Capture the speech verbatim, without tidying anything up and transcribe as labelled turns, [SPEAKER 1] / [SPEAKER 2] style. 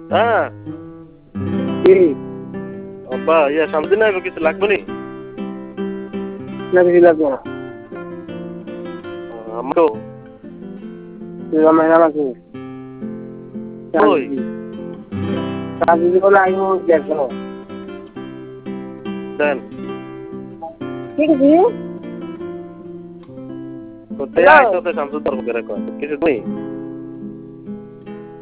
[SPEAKER 1] হ্যাঁ
[SPEAKER 2] কি
[SPEAKER 1] আব্বা ইয়া শান্তি নাই কিছু লাগবে নি
[SPEAKER 2] না কিছু লাগবে না
[SPEAKER 1] আমারও
[SPEAKER 2] তুই আমার নাম আছে
[SPEAKER 1] ওই
[SPEAKER 2] কাজ বলে আইবো দেখো
[SPEAKER 1] দেন
[SPEAKER 2] ঠিক আছে
[SPEAKER 1] তো তে আইতো তো শামসুদ্দার বগেরে কয় কিছু নেই